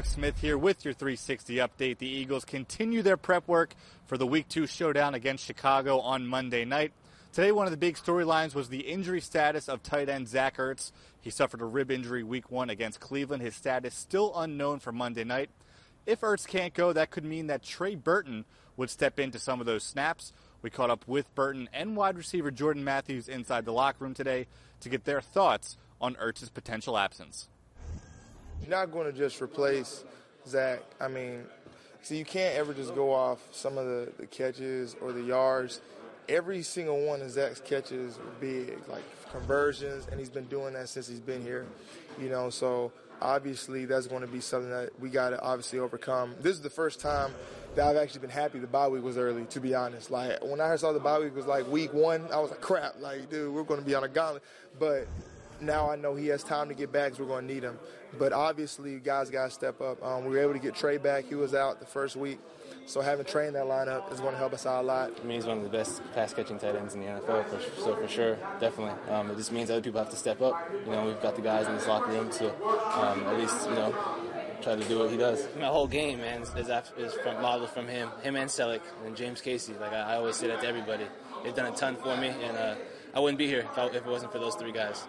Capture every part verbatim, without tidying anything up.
Alex Smith here with your three sixty update. The Eagles continue their prep work for the Week two showdown against Chicago on Monday night. Today, one of the big storylines was the injury status of tight end Zach Ertz. He suffered a rib injury Week one against Cleveland. His status still unknown for Monday night. If Ertz can't go, that could mean that Trey Burton would step into some of those snaps. We caught up with Burton and wide receiver Jordan Matthews inside the locker room today to get their thoughts on Ertz's potential absence. You're not going to just replace Zach. I mean, so you can't ever just go off some of the, the catches or the yards. Every single one of Zach's catches are big, like conversions, and he's been doing that since he's been here. You know, so obviously that's going to be something that we got to obviously overcome. This is the first time that I've actually been happy the bye week was early, to be honest. Like, when I saw the bye week was like week one, I was like, crap, like, dude, we're going to be on a gauntlet. But now I know he has time to get back because we're going to need him. But obviously, guys got to step up. Um, we were able to get Trey back. He was out the first week. So having Trey in that lineup is going to help us out a lot. I mean, he's one of the best pass-catching tight ends in the N F L, for, so for sure, definitely. Um, it just means other people have to step up. You know, we've got the guys in this locker room to um, at least, you know, try to do what he does. My whole game, man, is, is from, modeled from him, him and Selleck and James Casey. Like, I, I always say that to everybody. They've done a ton for me, and uh, I wouldn't be here if, I, if it wasn't for those three guys.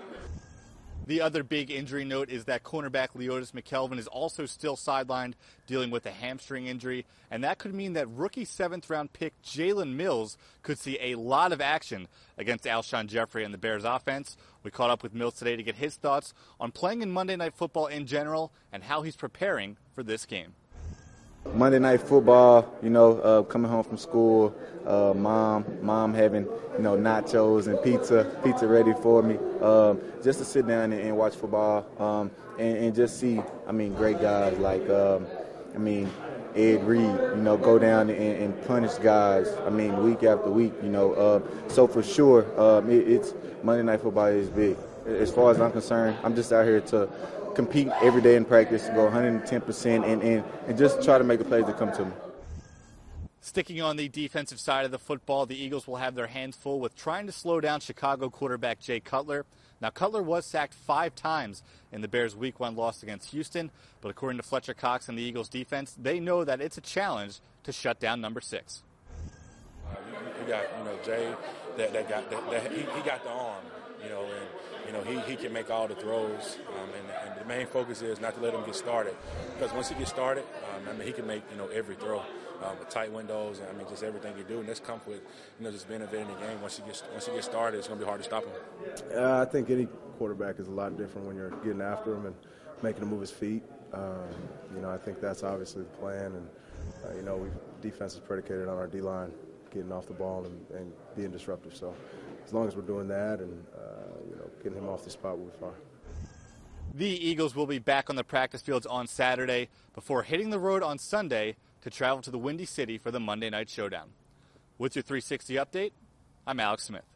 The other big injury note is that cornerback Leotis McKelvin is also still sidelined, dealing with a hamstring injury, and that could mean that rookie seventh-round pick Jalen Mills could see a lot of action against Alshon Jeffrey and the Bears offense. We caught up with Mills today to get his thoughts on playing in Monday Night Football in general and how he's preparing for this game. Monday Night Football, you know, uh, coming home from school, uh, mom, mom having, you know, nachos and pizza, pizza ready for me, um, just to sit down and, and watch football um, and, and just see, I mean, great guys like, um, I mean, Ed Reed, you know, go down and, and punish guys, I mean, week after week, you know. Uh, so for sure, um, it, it's Monday Night Football is big. As far as I'm concerned, I'm just out here to compete every day in practice, go one hundred ten percent, and, and, and just try to make the plays that come to me. Sticking on the defensive side of the football, the Eagles will have their hands full with trying to slow down Chicago quarterback Jay Cutler. Now, Cutler was sacked five times in the Bears' Week one loss against Houston, but according to Fletcher Cox and the Eagles' defense, they know that it's a challenge to shut down number six. Uh, you, you got, you know, Jay, that, that got that, that he, he got the arm, you know, and you know, he, he can make all the throws, um, and, and the main focus is not to let him get started, because once he gets started, um, I mean, he can make, you know, every throw um, with tight windows, and I mean, just everything he do, and that's come with, you know, just being involved in the game. Once he gets once he gets started, it's going to be hard to stop him. Uh, I think any quarterback is a lot different when you're getting after him and making him move his feet. Um, you know, I think that's obviously the plan, and uh, you know, we defense is predicated on our D-line getting off the ball and, and being disruptive. So as long as we're doing that and uh, you know, getting him off the spot, we'll be fine. The Eagles will be back on the practice fields on Saturday before hitting the road on Sunday to travel to the Windy City for the Monday Night Showdown. With your three sixty update, I'm Alex Smith.